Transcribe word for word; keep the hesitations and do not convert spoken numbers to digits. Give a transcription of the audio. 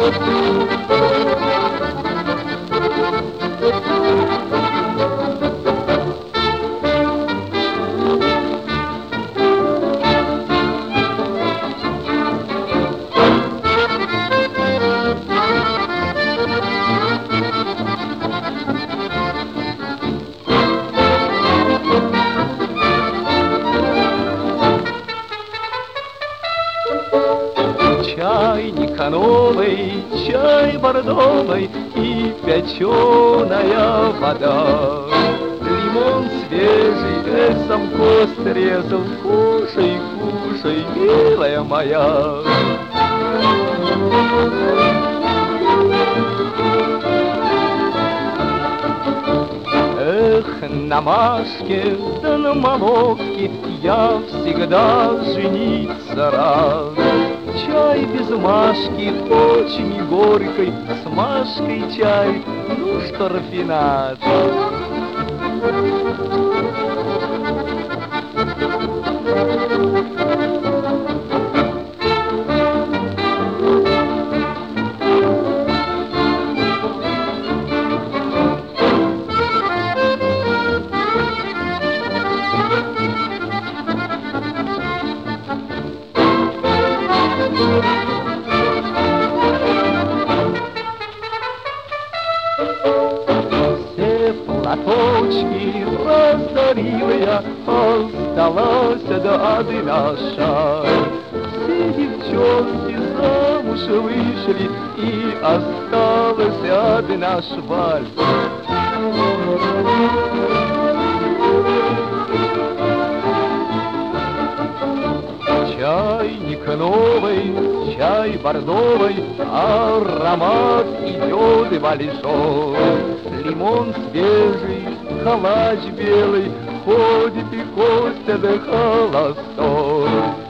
Чай никоновый, чай бордовый и пяченая вода. Лимон свежий, эсом кост резал, кушай, кушай, милая моя. Эх, на Машке да на Маловке я всегда жениться рад. Чай без Машки очень горькой, с Машкой чай, ну что рафинад. Все платочки раздарила я, осталась да одна шаль. Все девчонки замуж вышли, и осталась одна шваль. Чайник новый, чай бордовый, аромат идет и большой. Лимон свежий, калач белый, ходит и Костя да холостой.